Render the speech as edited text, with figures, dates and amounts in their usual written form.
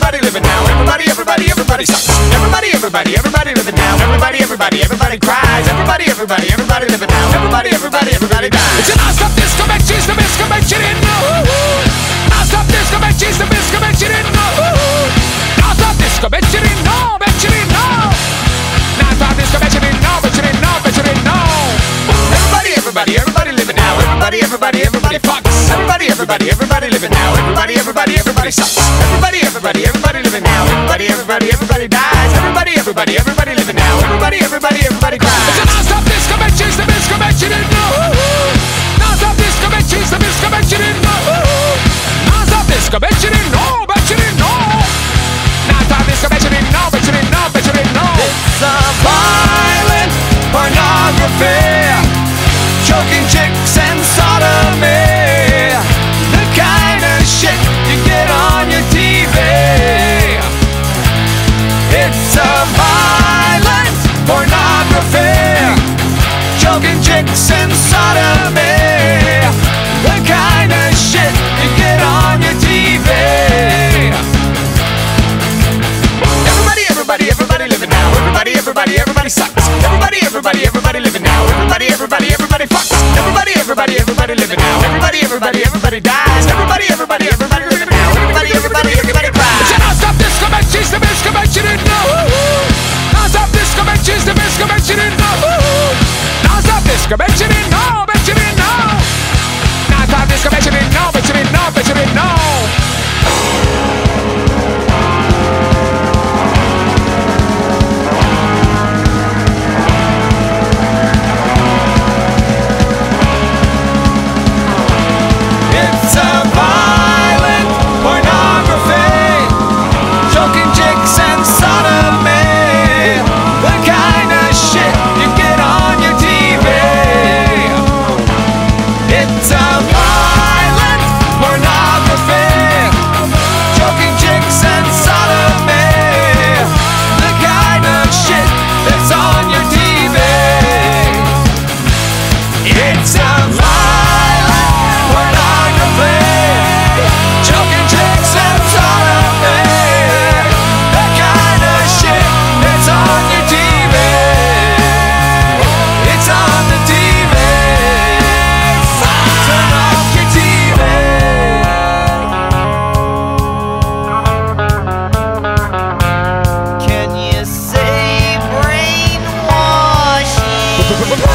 everybody living now. Everybody sucks. Everybody living now. Everybody cries. Everybody living now. Everybody dies. It's a non-stop disco matches, the best convention in the non-stop disco matches, the best convention in the non-stop disco matches in no, matches in no. Non-stop disco matches in no, matches in no, matches in no. Everybody living now. Everybody fucks. Everybody living now. Everybody sucks. Everybody living now. Everybody dies. Everybody living now. Everybody cries. It's a non-stop disco matches, the best convention in the non-stop disco matches, the best convention in the non-stop disco matches in no, matches in no. Non-stop disco matches in no, matches in no, matches in no. It's a violent pornography, choking chicks and sodomy, the kind of shit you get on your TV. It's a violent pornography, choking chicks and sodomy, the kind of shit you get on your TV. Everybody living now. Everybody sucks. Everybody living now. Everybody fucks. Everybody living now. Everybody dies. Everybody living now. Everybody cries. It's a non-stop disco matches, the best convention in the non-stop disco matches, the best convention in the non-stop disco matches in no, matches in no. Non-stop disco matches in no, matches in no, matches in no. It's a violent pornography, choking chicks and sodomy, the kind of shit you get on your TV. It's a violent pornography, choking chicks and sodomy, the kind of shit that's on your TV. It's a violent pornography, choking chicks and sodomy, the kind of shit that's on your TV. It's on the TV. Turn off your TV. Can you say brainwashing?